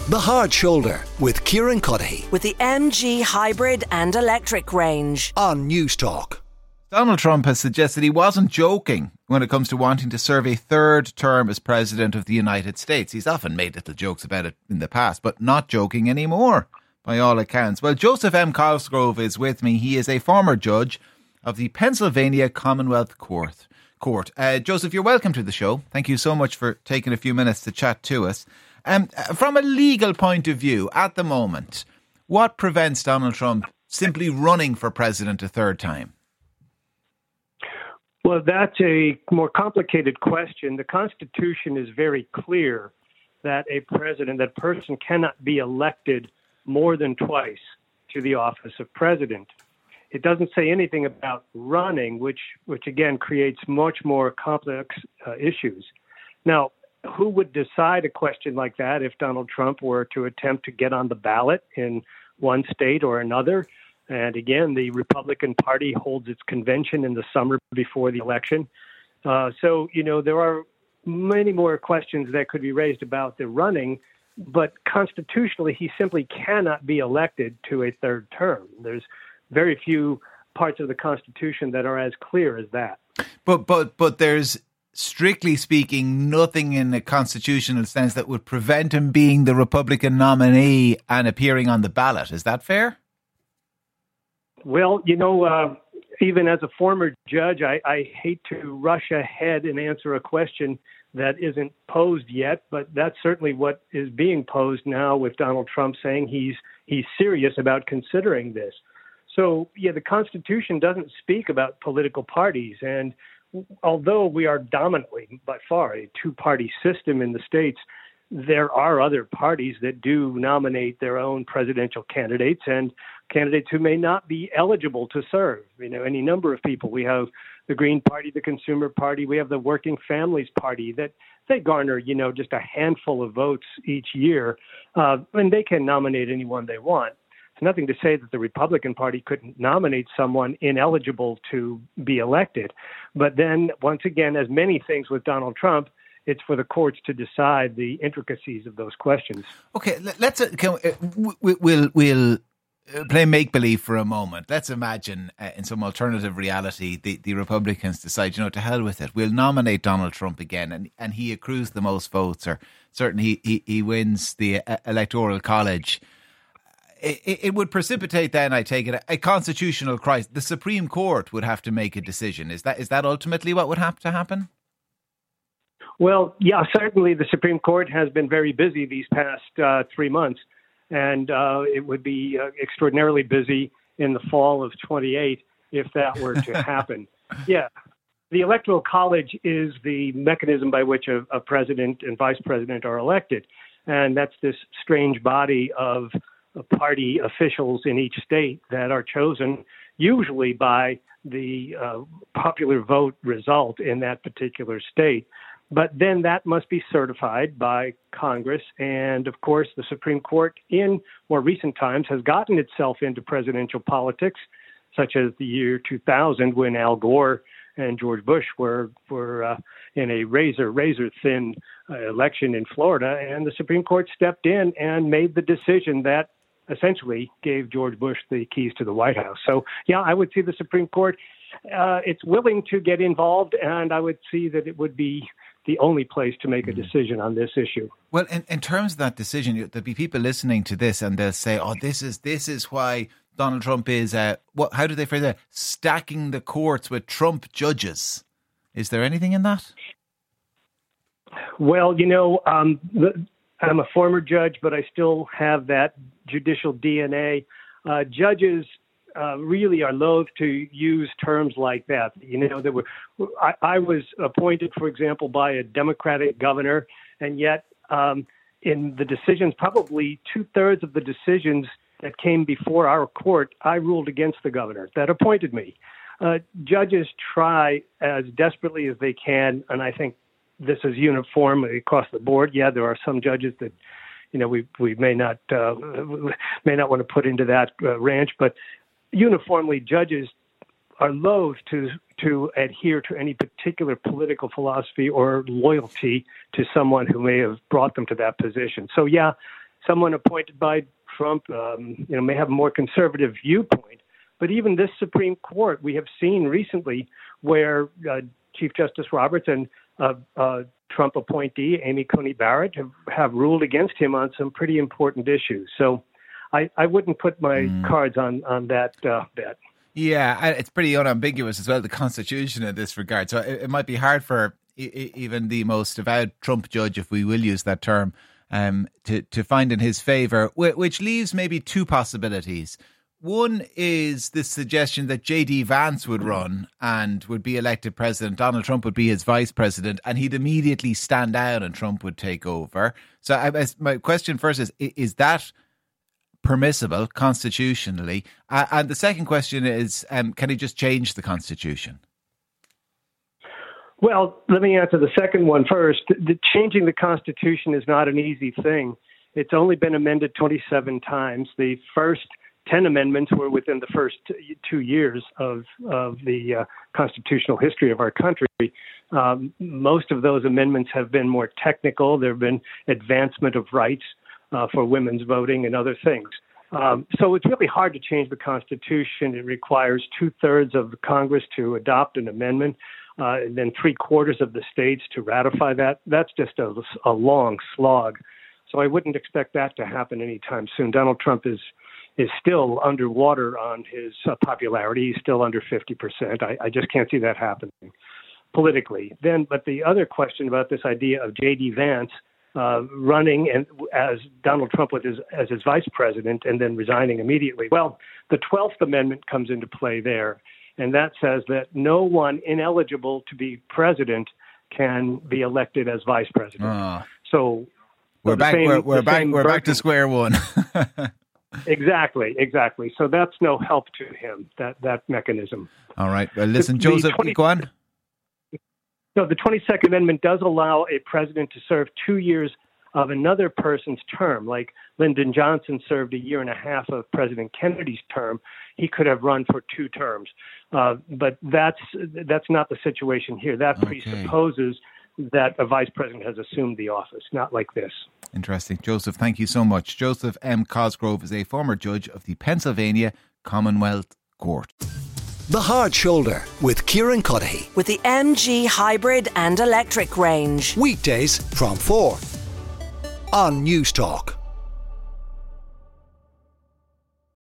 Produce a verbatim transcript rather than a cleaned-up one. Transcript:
The Hard Shoulder with Kieran Cuddihy with the M G hybrid and electric range on News Talk. Donald Trump has suggested he wasn't joking when it comes to wanting to serve a third term as President of the United States. He's often made little jokes about it in the past, but not joking anymore, by all accounts. Well, Joseph M. Cosgrove is with me. He is a former judge of the Pennsylvania Commonwealth Court. Court. Uh, Joseph, you're welcome to the show. Thank you so much for taking a few minutes to chat to us. Um, from a legal point of view, at the moment, what prevents Donald Trump simply running for president a third time? Well, that's a more complicated question. The Constitution is very clear that a president, that person cannot be elected more than twice to the office of president. It doesn't say anything about running, which, which again, creates much more complex uh, issues. Now, who would decide a question like that if Donald Trump were to attempt to get on the ballot in one state or another? And again, the Republican Party holds its convention in the summer before the election. Uh, so, you know, there are many more questions that could be raised about the running, but constitutionally, he simply cannot be elected to a third term. There's very few parts of the Constitution that are as clear as that. But, but, but there's, strictly speaking, nothing in the constitutional sense that would prevent him being the Republican nominee and appearing on the ballot. Is that fair? Well, you know, uh, even as a former judge, I, I hate to rush ahead and answer a question that isn't posed yet, but that's certainly what is being posed now with Donald Trump saying he's he's serious about considering this. So, yeah, the Constitution doesn't speak about political parties, and although we are dominantly, by far, a two-party system in the states, there are other parties that do nominate their own presidential candidates and candidates who may not be eligible to serve. You know, any number of people. We have the Green Party, the Consumer Party. We have the Working Families Party that they garner, you know, just a handful of votes each year, uh, and they can nominate anyone they want. It's nothing to say that the Republican Party couldn't nominate someone ineligible to be elected. But then, once again, as many things with Donald Trump, it's for the courts to decide the intricacies of those questions. Okay, let's uh, can, uh, we'll we'll play make believe for a moment. Let's imagine uh, in some alternative reality, the, the Republicans decide, you know, to hell with it. We'll nominate Donald Trump again, and, and he accrues the most votes, or certainly he he, he wins the uh, electoral college. It, it would precipitate then, I take it, a constitutional crisis. The Supreme Court would have to make a decision. Is that is that ultimately what would have to happen? Well, yeah, certainly the Supreme Court has been very busy these past uh, three months, and uh, it would be uh, extraordinarily busy in the fall of twenty-eight if that were to happen. Yeah, the Electoral College is the mechanism by which a, a president and vice president are elected, and that's this strange body of party officials in each state that are chosen usually by the uh, popular vote result in that particular state. But then that must be certified by Congress. And of course, the Supreme Court in more recent times has gotten itself into presidential politics, such as the year two thousand when Al Gore and George Bush were, were uh, in a razor, razor thin uh, election in Florida. And the Supreme Court stepped in and made the decision that essentially gave George Bush the keys to the White House. So, yeah, I would see the Supreme Court, uh, it's willing to get involved, and I would see that it would be the only place to make a decision on this issue. Well, in, in terms of that decision, there'll be people listening to this and they'll say, oh, this is this is why Donald Trump is, uh, what? how do they phrase that, stacking the courts with Trump judges. Is there anything in that? Well, you know, um, the, I'm a former judge, but I still have that judicial D N A. Uh, judges uh, really are loath to use terms like that. You know, there were, I, I was appointed, for example, by a Democratic governor, and yet um, in the decisions, probably two thirds of the decisions that came before our court, I ruled against the governor that appointed me. Uh, judges try as desperately as they can, and I think this is uniform across the board. Yeah, there are some judges that, you know, we we may not uh, may not want to put into that uh, ranch, but uniformly, judges are loath to to adhere to any particular political philosophy or loyalty to someone who may have brought them to that position. So, yeah, someone appointed by Trump, um, you know, may have a more conservative viewpoint. But even this Supreme Court, we have seen recently where uh, Chief Justice Roberts and uh, uh, Trump appointee Amy Coney Barrett have, have ruled against him on some pretty important issues. So I, I wouldn't put my mm. cards on, on that uh, bet. Yeah, it's pretty unambiguous as well, the Constitution in this regard. So it, it might be hard for e- even the most avowed Trump judge, if we will use that term, um, to, to find in his favour, which leaves maybe two possibilities. One is this suggestion that J D Vance would run and would be elected president. Donald Trump would be his vice president and he'd immediately stand down and Trump would take over. So I, my question first is, is that permissible constitutionally? Uh, and the second question is, um, can he just change the Constitution? Well, let me answer the second one first. The, changing the Constitution is not an easy thing. It's only been amended twenty-seven times. The first ten amendments were within the first two years of, of the uh, constitutional history of our country. Um, most of those amendments have been more technical. There have been advancement of rights uh, for women's voting and other things. Um, so it's really hard to change the Constitution. It requires two-thirds of the Congress to adopt an amendment, uh, and then three-quarters of the states to ratify that. That's just a, a long slog. So I wouldn't expect that to happen anytime soon. Donald Trump is is still underwater on his uh, popularity. He's still under fifty percent. I, I just can't see that happening politically. Then, but the other question about this idea of J D Vance uh, running and as Donald Trump with his, as his vice president and then resigning immediately. Well, the twelfth Amendment comes into play there, and that says that no one ineligible to be president can be elected as vice president. Oh. So we're so back. Same, we're, we're back. We're back to square one. Exactly, exactly. So that's no help to him, that, that mechanism. All right. Well, listen, the, Joseph, the twenty, go on. No, the twenty-second Amendment does allow a president to serve two years of another person's term. Like Lyndon Johnson served a year and a half of President Kennedy's term. He could have run for two terms. Uh, but that's that's not the situation here. That okay. presupposes that a vice president has assumed the office, not like this. Interesting. Joseph, thank you so much. Joseph M. Cosgrove is a former judge of the Pennsylvania Commonwealth Court. The Hard Shoulder with Kieran Cuddihy. With the M G Hybrid and Electric range. Weekdays from four on News Talk.